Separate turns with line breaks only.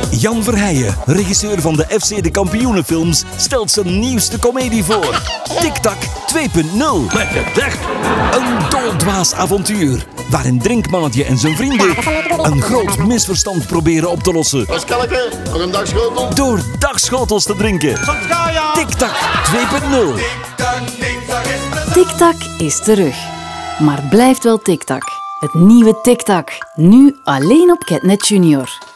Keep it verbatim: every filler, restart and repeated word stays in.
Jan Verheijen, regisseur van de F C De Kampioenenfilms, stelt zijn nieuwste komedie voor. Tik-tak twee punt nul.
Lekker dicht.
Een doldwaas avontuur, waarin Drinkmannetje en zijn vrienden een groot misverstand proberen op te lossen.
Pascalke, nog een dagschotel?
Door dagschotels te drinken. Tik-tak twee punt nul.
Tik-tak is terug. Maar blijft wel Tik-tak. Het nieuwe Tik-tak. Nu alleen op Catnet Junior.